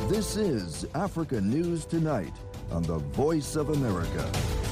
This is Africa News Tonight on the Voice of America.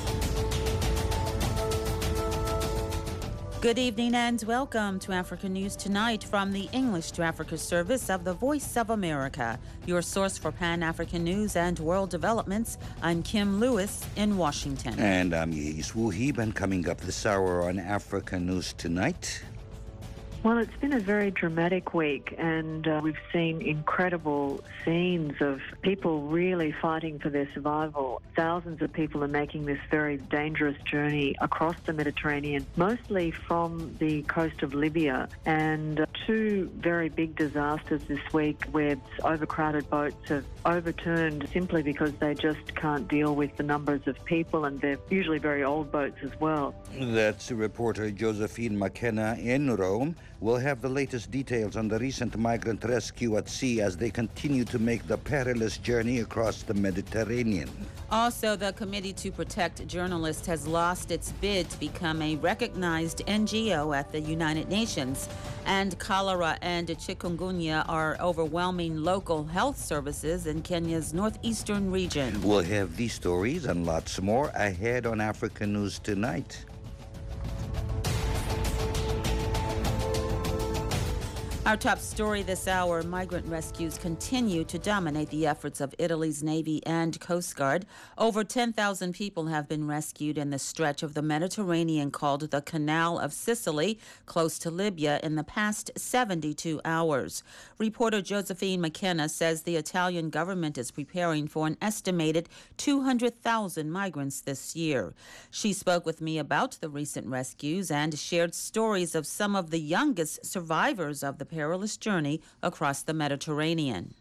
Good evening and welcome to Africa News Tonight from the English to Africa service of the Voice of America, your source for Pan-African news and world developments. I'm Kim Lewis in Washington. And I'm Yis Wuhib, and coming up this hour on Africa News Tonight. Well, it's been a very dramatic week, and we've seen incredible scenes of people really fighting for their survival. Thousands of people are making this very dangerous journey across the Mediterranean, mostly from the coast of Libya, and two very big disasters this week where overcrowded boats have overturned simply because they just can't deal with the numbers of people, and they're usually very old boats as well. That's reporter Josephine McKenna in Rome. We'll have the latest details on the recent migrant rescue at sea as they continue to make the perilous journey across the Mediterranean. Also, the Committee to Protect Journalists has lost its bid to become a recognized NGO at the United Nations. And cholera and chikungunya are overwhelming local health services in Kenya's northeastern region. We'll have these stories and lots more ahead on Africa News Tonight. Our top story this hour, migrant rescues continue to dominate the efforts of Italy's Navy and Coast Guard. Over 10,000 people have been rescued in the stretch of the Mediterranean called the Canal of Sicily, close to Libya, in the past 72 hours. Reporter Josephine McKenna says the Italian government is preparing for an estimated 200,000 migrants this year. She spoke with me about the recent rescues and shared stories of some of the youngest survivors of the perilous journey across the Mediterranean.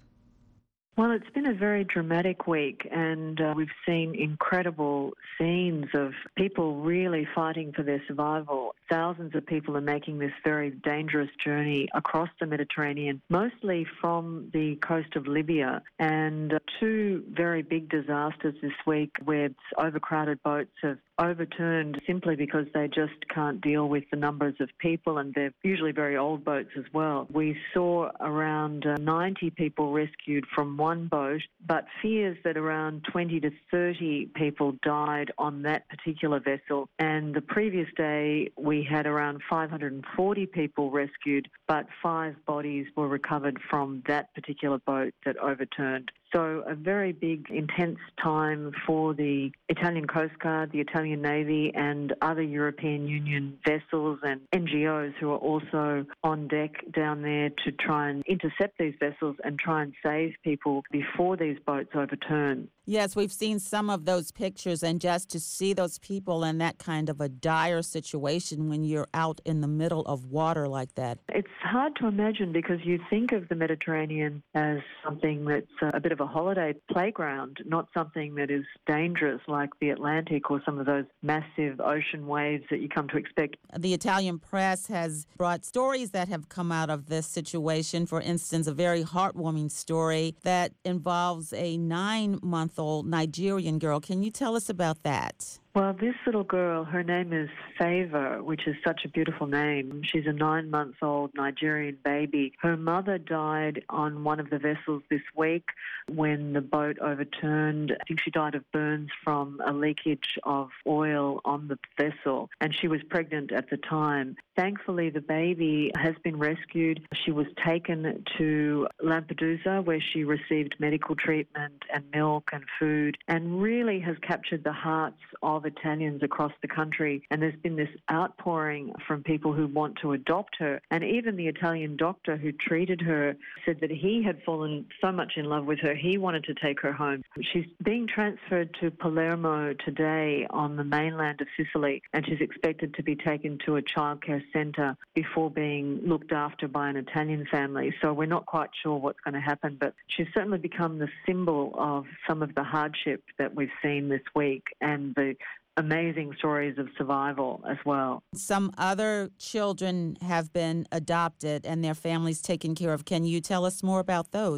Well, it's been a very dramatic week, and we've seen incredible scenes of people really fighting for their survival. Thousands of people are making this very dangerous journey across the Mediterranean, mostly from the coast of Libya, and two very big disasters this week where overcrowded boats have overturned simply because they just can't deal with the numbers of people, and they're usually very old boats as well. We saw around 90 people rescued from one boat, but fears that around 20 to 30 people died on that particular vessel. And the previous day, we had around 540 people rescued, but 5 bodies were recovered from that particular boat that overturned. So a very big, intense time for the Italian Coast Guard, the Italian Navy, and other European Union vessels and NGOs who are also on deck down there to try and intercept these vessels and try and save people before these boats overturn. Yes, we've seen some of those pictures, and just to see those people in that kind of a dire situation when you're out in the middle of water like that. It's hard to imagine because you think of the Mediterranean as something that's a bit of a holiday playground, not something that is dangerous like the Atlantic or some of those massive ocean waves that you come to expect. The Italian press has brought stories that have come out of this situation. For instance, a very heartwarming story that involves a 9-month-old Nigerian girl. Can you tell us about that? Well, this little girl, her name is Favor, which is such a beautiful name. She's a 9-month-old Nigerian baby. Her mother died on one of the vessels this week when the boat overturned. I think she died of burns from a leakage of oil on the vessel, and she was pregnant at the time. Thankfully, the baby has been rescued. She was taken to Lampedusa, where she received medical treatment and milk and food, and really has captured the hearts of Italians across the country. And there's been this outpouring from people who want to adopt her. And even the Italian doctor who treated her said that he had fallen so much in love with her, he wanted to take her home. She's being transferred to Palermo today on the mainland of Sicily, and she's expected to be taken to a childcare centre before being looked after by an Italian family. So we're not quite sure what's going to happen, but she's certainly become the symbol of some of the hardship that we've seen this week and the amazing stories of survival as well. Some other children have been adopted and their families taken care of. Can you tell us more about those?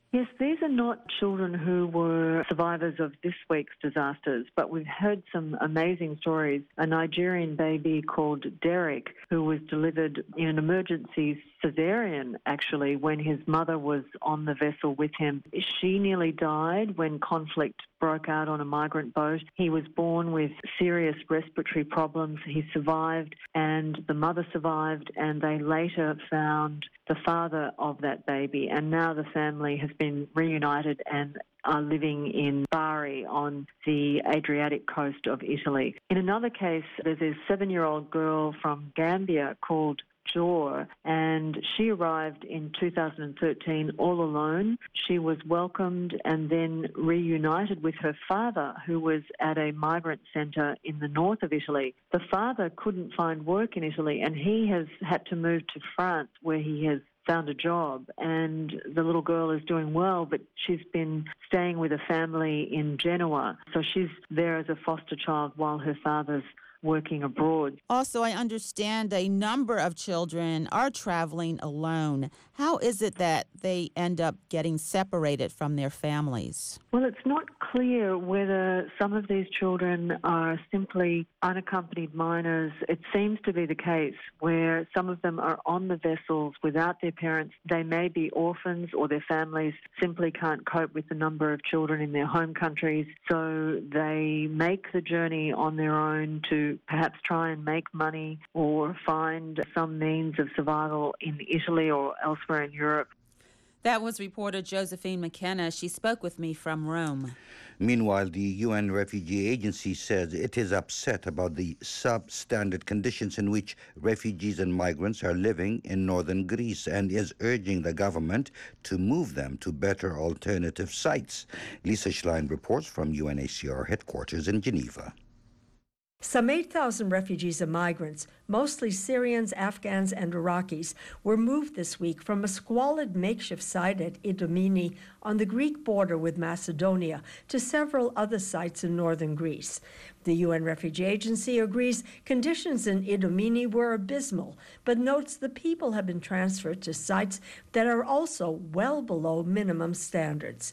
Yes, these are not children who were survivors of this week's disasters, but we've heard some amazing stories. A Nigerian baby called Derek, who was delivered in an emergency cesarean, actually, when his mother was on the vessel with him. She nearly died when conflict broke out on a migrant boat. He was born with serious respiratory problems. He survived, and the mother survived, and they later found the father of that baby. And now the family has been reunited and are living in Bari on the Adriatic coast of Italy. In another case, there's a 7-year-old girl from Gambia called Jor, and she arrived in 2013 all alone. She was welcomed and then reunited with her father, who was at a migrant centre in the north of Italy. The father couldn't find work in Italy, and he has had to move to France, where he has found a job, and the little girl is doing well, but she's been staying with a family in Genoa. So she's there as a foster child while her father's working abroad. Also, I understand a number of children are traveling alone. How is it that they end up getting separated from their families? Well, it's not clear whether some of these children are simply unaccompanied minors. It seems to be the case where some of them are on the vessels without their parents. They may be orphans, or their families simply can't cope with the number of children in their home countries, so they make the journey on their own to perhaps try and make money or find some means of survival in Italy or elsewhere in Europe. That was reporter Josephine McKenna. She spoke with me from Rome. Meanwhile, the UN Refugee Agency says it is upset about the substandard conditions in which refugees and migrants are living in northern Greece, and is urging the government to move them to better alternative sites. Lisa Schlein reports from UNHCR headquarters in Geneva. Some 8,000 refugees and migrants, mostly Syrians, Afghans, and Iraqis, were moved this week from a squalid makeshift site at Idomeni on the Greek border with Macedonia to several other sites in northern Greece. The UN Refugee Agency agrees conditions in Idomeni were abysmal, but notes the people have been transferred to sites that are also well below minimum standards.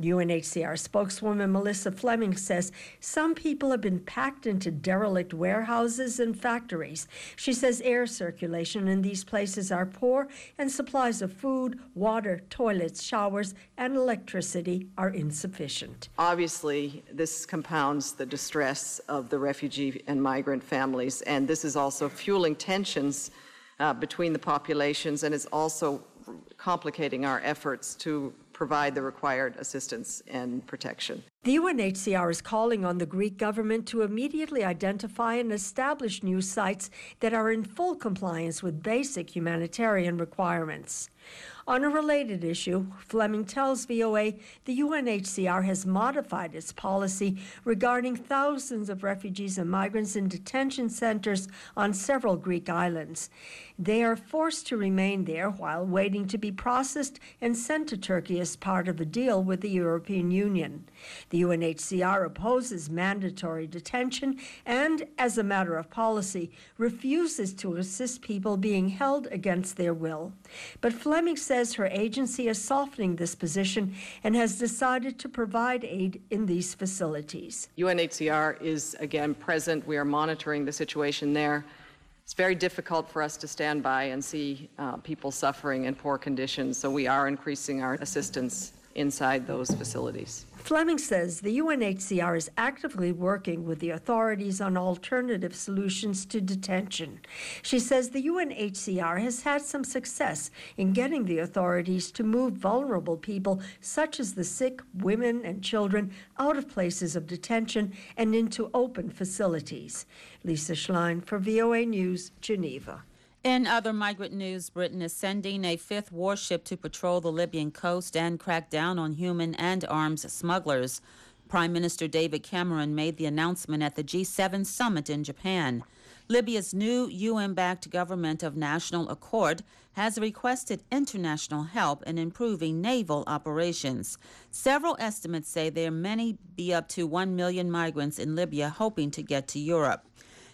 UNHCR spokeswoman Melissa Fleming says some people have been packed into derelict warehouses and factories. She says air circulation in these places are poor, and supplies of food, water, toilets, showers, and electricity are insufficient. Obviously, this compounds the distress of the refugee and migrant families, and this is also fueling tensions between the populations, and is also complicating our efforts to provide the required assistance and protection. The UNHCR is calling on the Greek government to immediately identify and establish new sites that are in full compliance with basic humanitarian requirements. On a related issue, Fleming tells VOA the UNHCR has modified its policy regarding thousands of refugees and migrants in detention centers on several Greek islands. They are forced to remain there while waiting to be processed and sent to Turkey as part of a deal with the European Union. The UNHCR opposes mandatory detention and, as a matter of policy, refuses to assist people being held against their will. But Fleming says her agency is softening this position and has decided to provide aid in these facilities. UNHCR is again present. We are monitoring the situation there. It's very difficult for us to stand by and see people suffering in poor conditions, so we are increasing our assistance inside those facilities. Fleming says the UNHCR is actively working with the authorities on alternative solutions to detention. She says the UNHCR has had some success in getting the authorities to move vulnerable people, such as the sick, women, and children, out of places of detention and into open facilities. Lisa Schlein for VOA News, Geneva. In other migrant news, Britain is sending a fifth warship to patrol the Libyan coast and crack down on human and arms smugglers. Prime Minister David Cameron made the announcement at the G7 summit in Japan. Libya's new UN-backed government of national accord has requested international help in improving naval operations. Several estimates say there may be up to 1 million migrants in Libya hoping to get to Europe.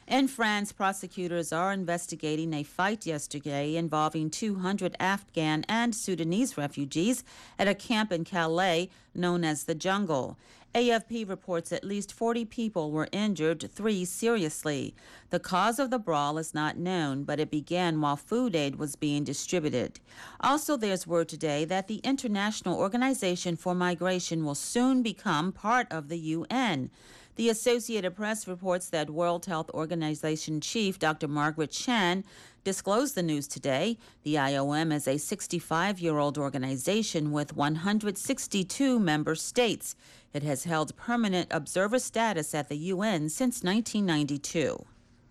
In France, prosecutors are investigating a fight yesterday involving 200 Afghan and Sudanese refugees at a camp in Calais known as the Jungle. AFP reports at least 40 people were injured, 3 seriously. The cause of the brawl is not known, but it began while food aid was being distributed. Also, there's word today that the International Organization for Migration will soon become part of the UN. The Associated Press reports that World Health Organization chief Dr. Margaret Chan disclosed the news today. The IOM is a 65-year-old organization with 162 member states. It has held permanent observer status at the UN since 1992.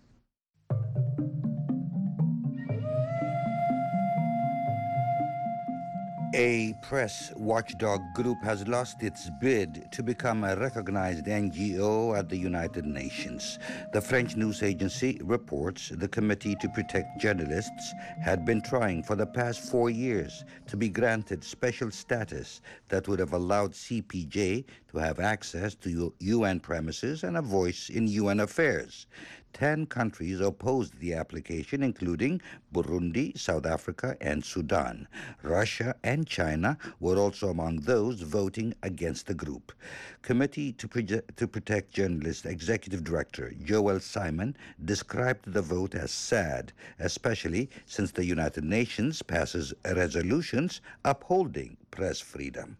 A press watchdog group has lost its bid to become a recognized NGO at the United Nations. The French news agency reports the Committee to Protect Journalists had been trying for the past 4 years to be granted special status that would have allowed CPJ to have access to UN premises and a voice in UN affairs. 10 countries opposed the application, including Burundi, South Africa, and Sudan. Russia and China were also among those voting against the group. Committee to Protect Journalists Executive Director Joel Simon described the vote as sad, especially since the United Nations passes resolutions upholding press freedom.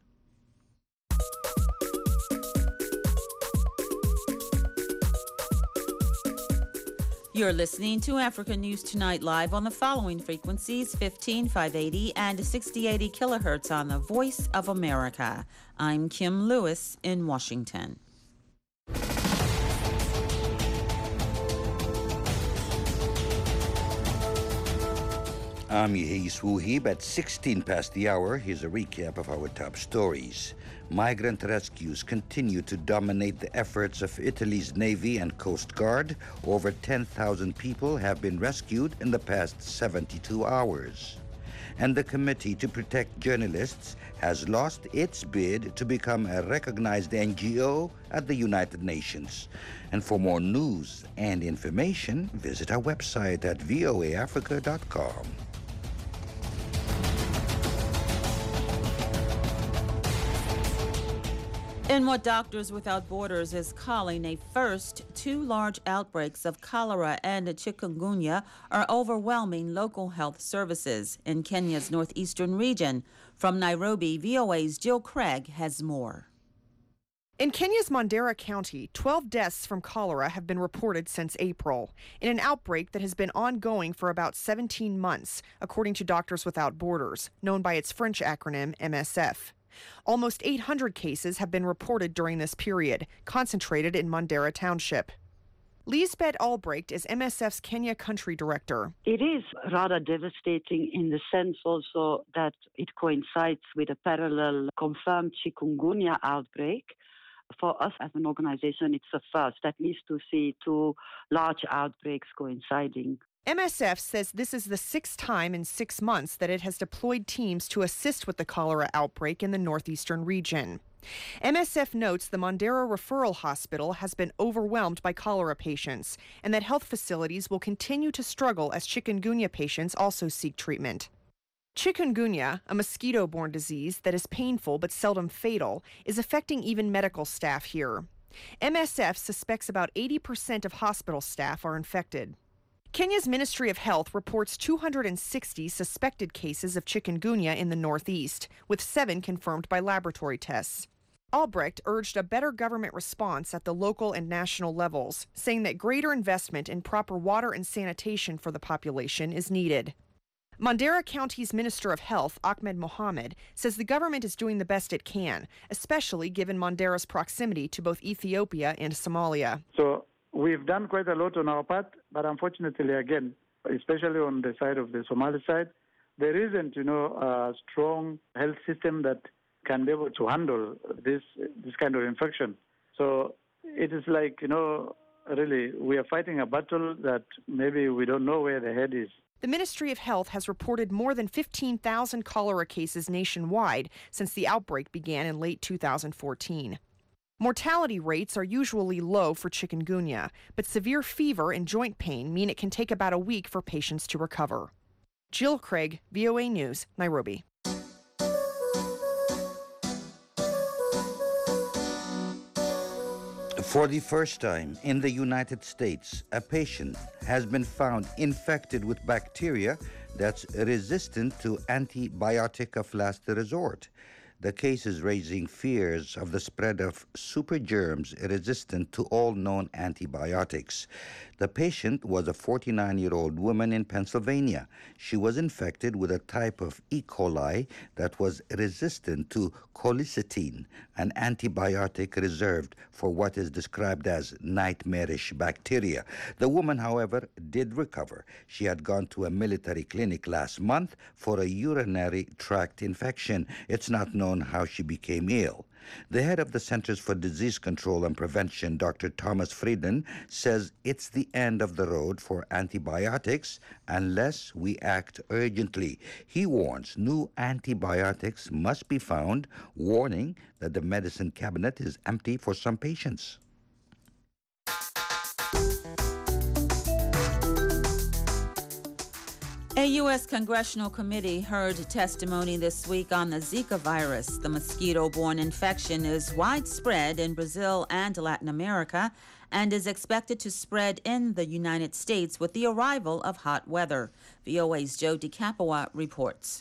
You're listening to Africa News Tonight live on the following frequencies: 15580 and 6080 kilohertz on the Voice of America. I'm Kim Lewis in Washington. I'm Yehis Wuhib. At 16 past the hour, here's a recap of our top stories. Migrant rescues continue to dominate the efforts of Italy's Navy and Coast Guard. Over 10,000 people have been rescued in the past 72 hours. And the Committee to Protect Journalists has lost its bid to become a recognized NGO at the United Nations. And for more news and information, visit our website at voaafrica.com. In what Doctors Without Borders is calling a first, 2 large outbreaks of cholera and chikungunya are overwhelming local health services in Kenya's northeastern region. From Nairobi, VOA's Jill Craig has more. In Kenya's Mandera County, 12 deaths from cholera have been reported since April, in an outbreak that has been ongoing for about 17 months, according to Doctors Without Borders, known by its French acronym MSF. Almost 800 cases have been reported during this period, concentrated in Mandera Township. Lisbeth Albrecht is MSF's Kenya country director. It is rather devastating in the sense also that it coincides with a parallel confirmed chikungunya outbreak. For us as an organization, it's a first, at least to see 2 large outbreaks coinciding. MSF says this is the 6th time in 6 months that it has deployed teams to assist with the cholera outbreak in the northeastern region. MSF notes the Mandera Referral Hospital has been overwhelmed by cholera patients and that health facilities will continue to struggle as chikungunya patients also seek treatment. Chikungunya, a mosquito-borne disease that is painful but seldom fatal, is affecting even medical staff here. MSF suspects about 80% of hospital staff are infected. Kenya's Ministry of Health reports 260 suspected cases of chikungunya in the northeast, with 7 confirmed by laboratory tests. Albrecht urged a better government response at the local and national levels, saying that greater investment in proper water and sanitation for the population is needed. Mandera County's Minister of Health, Ahmed Mohamed, says the government is doing the best it can, especially given Mandera's proximity to both Ethiopia and Somalia. So we've done quite a lot on our part, but unfortunately, again, especially on the side of the Somali side, there isn't, a strong health system that can be able to handle this kind of infection. So it is like, really, we are fighting a battle that maybe we don't know where the head is. The Ministry of Health has reported more than 15,000 cholera cases nationwide since the outbreak began in late 2014. Mortality rates are usually low for chikungunya, but severe fever and joint pain mean it can take about a week for patients to recover. Jill Craig, VOA News, Nairobi. For the first time in the United States, a patient has been found infected with bacteria that's resistant to antibiotic of last resort. The case is raising fears of the spread of super germs resistant to all known antibiotics. The patient was a 49-year-old woman in Pennsylvania. She was infected with a type of E. coli that was resistant to colicetine, an antibiotic reserved for what is described as nightmarish bacteria. The woman, however, did recover. She had gone to a military clinic last month for a urinary tract infection. It's not known how she became ill. The head of the Centers for Disease Control and Prevention, Dr. Thomas Frieden, says it's the end of the road for antibiotics unless we act urgently. He warns new antibiotics must be found, warning that the medicine cabinet is empty for some patients. A U.S. congressional committee heard testimony this week on the Zika virus. The mosquito-borne infection is widespread in Brazil and Latin America and is expected to spread in the United States with the arrival of hot weather. VOA's Joe DiCapua reports.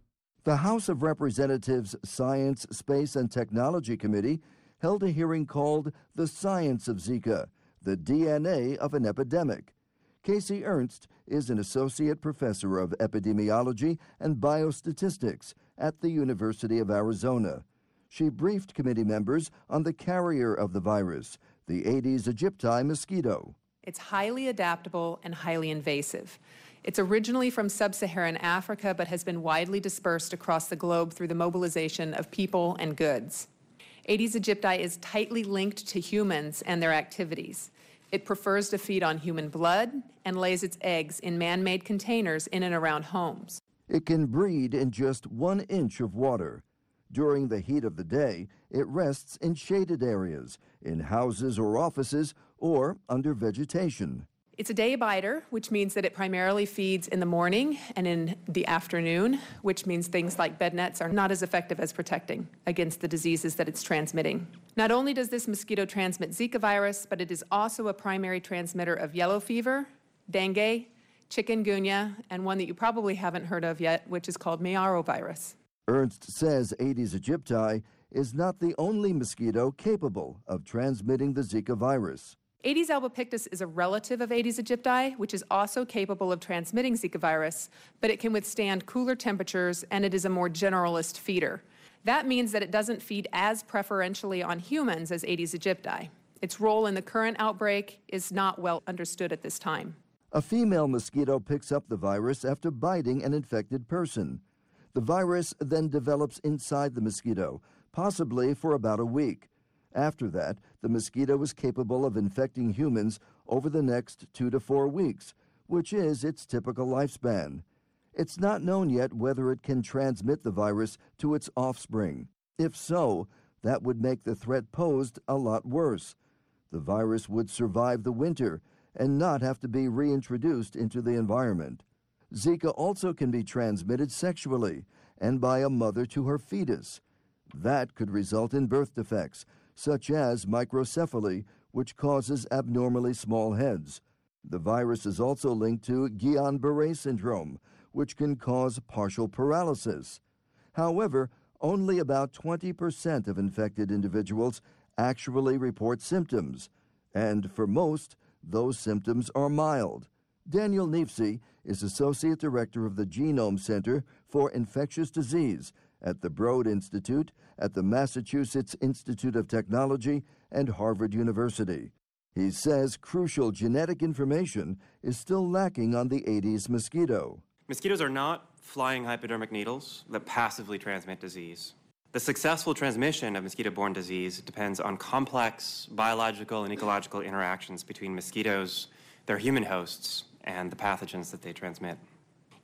The House of Representatives Science, Space, and Technology Committee held a hearing called The Science of Zika, the DNA of an Epidemic. Casey Ernst is an associate professor of epidemiology and biostatistics at the University of Arizona. She briefed committee members on the carrier of the virus, the Aedes aegypti mosquito. It's highly adaptable and highly invasive. It's originally from sub-Saharan Africa, but has been widely dispersed across the globe through the mobilization of people and goods. Aedes aegypti is tightly linked to humans and their activities. It prefers to feed on human blood and lays its eggs in man-made containers in and around homes. It can breed in just 1 inch of water. During the heat of the day, it rests in shaded areas, in houses or offices, or under vegetation. It's a day biter, which means that it primarily feeds in the morning and in the afternoon, which means things like bed nets are not as effective as protecting against the diseases that it's transmitting. Not only does this mosquito transmit Zika virus, but it is also a primary transmitter of yellow fever, dengue, chikungunya, and one that you probably haven't heard of yet, which is called Mayaro virus. Ernst says Aedes aegypti is not the only mosquito capable of transmitting the Zika virus. Aedes albopictus is a relative of Aedes aegypti, which is also capable of transmitting Zika virus, but it can withstand cooler temperatures and it is a more generalist feeder. That means that it doesn't feed as preferentially on humans as Aedes aegypti. Its role in the current outbreak is not well understood at this time. A female mosquito picks up the virus after biting an infected person. The virus then develops inside the mosquito, possibly for about a week. After that, the mosquito is capable of infecting humans over the next 2 to 4 weeks, which is its typical lifespan. It's not known yet whether it can transmit the virus to its offspring. If so, that would make the threat posed a lot worse. The virus would survive the winter and not have to be reintroduced into the environment. Zika also can be transmitted sexually and by a mother to her fetus. That could result in birth defects, such as microcephaly, which causes abnormally small heads. The virus is also linked to Guillain-Barré syndrome, which can cause partial paralysis. However, only about 20% of infected individuals actually report symptoms, and for most, those symptoms are mild. Daniel Neefsey is Associate Director of the Genome Center for Infectious Disease at the Broad Institute at the Massachusetts Institute of Technology and Harvard University. He says crucial genetic information is still lacking on the Aedes mosquito. Mosquitoes are not flying hypodermic needles that passively transmit disease. The successful transmission of mosquito-borne disease depends on complex biological and ecological interactions between mosquitoes, their human hosts, and the pathogens that they transmit.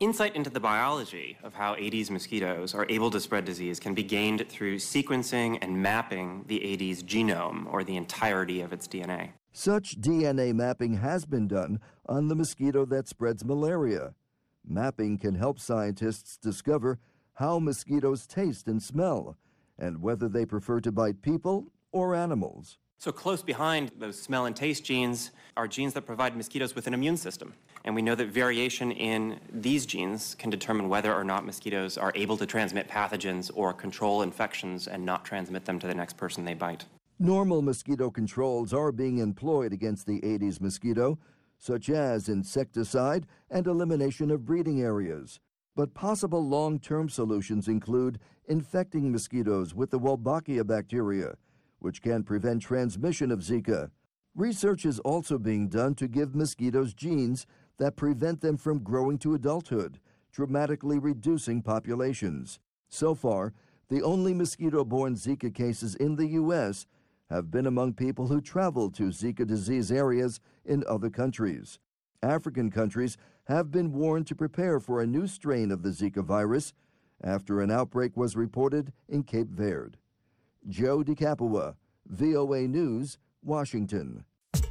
Insight into the biology of how Aedes mosquitoes are able to spread disease can be gained through sequencing and mapping the Aedes genome, or the entirety of its DNA. Such DNA mapping has been done on the mosquito that spreads malaria. Mapping can help scientists discover how mosquitoes taste and smell, and whether they prefer to bite people or animals. So close behind those smell and taste genes are genes that provide mosquitoes with an immune system. And we know that variation in these genes can determine whether or not mosquitoes are able to transmit pathogens or control infections and not transmit them to the next person they bite. Normal mosquito controls are being employed against the Aedes mosquito, such as insecticide and elimination of breeding areas. But possible long-term solutions include infecting mosquitoes with the Wolbachia bacteria, which can prevent transmission of Zika. Research is also being done to give mosquitoes genes that prevent them from growing to adulthood, dramatically reducing populations. So far, the only mosquito-borne Zika cases in the U.S. have been among people who traveled to Zika disease areas in other countries. African countries have been warned to prepare for a new strain of the Zika virus after an outbreak was reported in Cape Verde. Joe DiCapua, VOA News, Washington.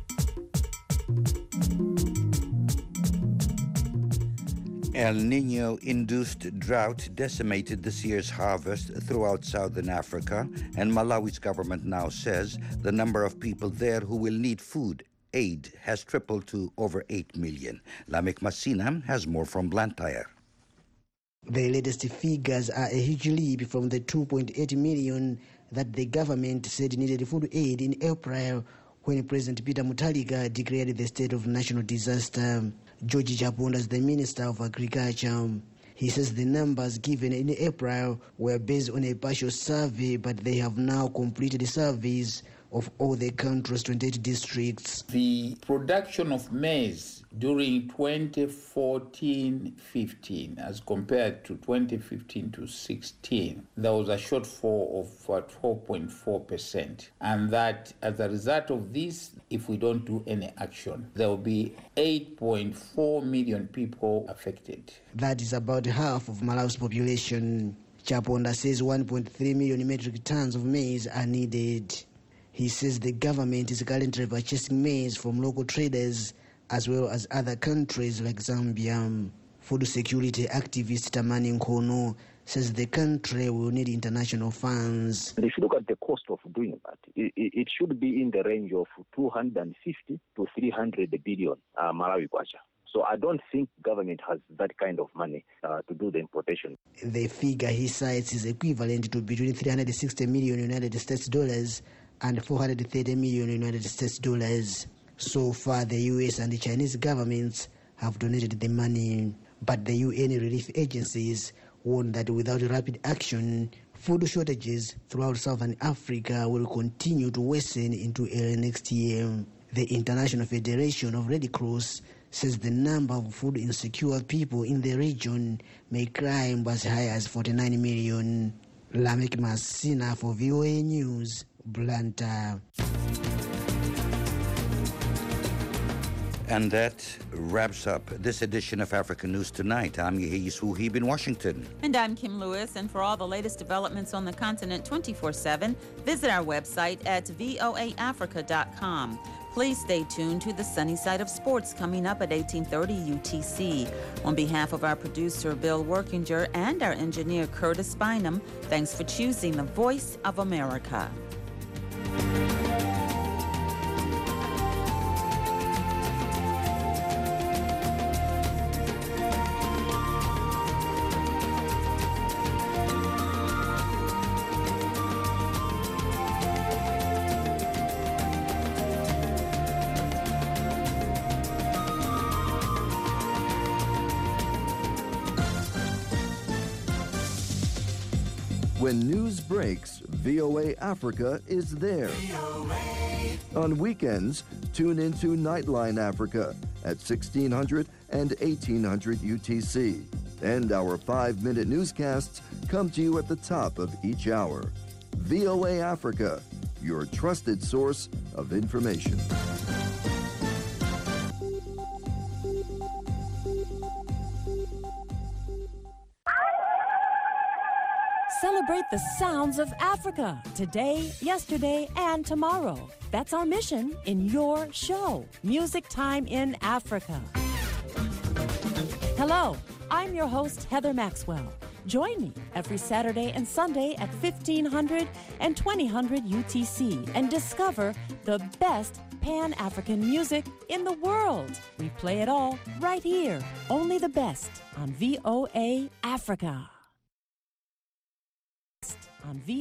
El Niño-induced drought decimated this year's harvest throughout southern Africa, and Malawi's government now says the number of people there who will need food aid has tripled to over 8 million. Lamek Masina has more from Blantyre. The latest figures are a huge leap from the 2.8 million that the government said needed food aid in April when President Peter Mutharika declared the state of national disaster. George Chaponda is the Minister of Agriculture. He says the numbers given in April were based on a partial survey, but they have now completed surveys of all the country's 28 districts. The production of maize during 2014-15 as compared to 2015-16, there was a shortfall of 12.4%. And that as a result of this, if we don't do any action, there will be 8.4 million people affected. That is about half of Malawi's population. Chaponda says 1.3 million metric tons of maize are needed. He says the government is currently purchasing maize from local traders as well as other countries like Zambia. Food security activist Tamani Nkono says the country will need international funds. If you look at the cost of doing that, it should be in the range of 250 to 300 billion Malawi kwacha. So I don't think government has that kind of money to do the importation. The figure he cites is equivalent to between 360 million United States dollars and 430 million United States dollars. So far, the US and the Chinese governments have donated the money, but the UN relief agencies warn that without rapid action, food shortages throughout southern Africa will continue to worsen into early next year. The International Federation of Red Cross says the number of food insecure people in the region may climb as high as 49 million. Lamek Masina for VOA News, Blantyre. And that wraps up this edition of Africa News Tonight. I'm Yehi Suhib in Washington. And I'm Kim Lewis. And for all the latest developments on the continent 24/7, visit our website at voaafrica.com. Please stay tuned to the Sunny Side of Sports coming up at 1830 UTC. On behalf of our producer, Bill Workinger, and our engineer, Curtis Bynum, thanks for choosing the Voice of America. When news breaks, VOA Africa is there. On weekends, tune into Nightline Africa at 1600 and 1800 UTC. And our 5-minute newscasts come to you at the top of each hour. VOA Africa, your trusted source of information. celebrate the sounds of Africa today, yesterday, and tomorrow. That's our mission in your show, Music Time in Africa. Hello, I'm your host, Heather Maxwell. Join me every Saturday and Sunday at 1500 and 2000 UTC and discover the best Pan-African music in the world. We play it all right here, only the best on VOA Africa. On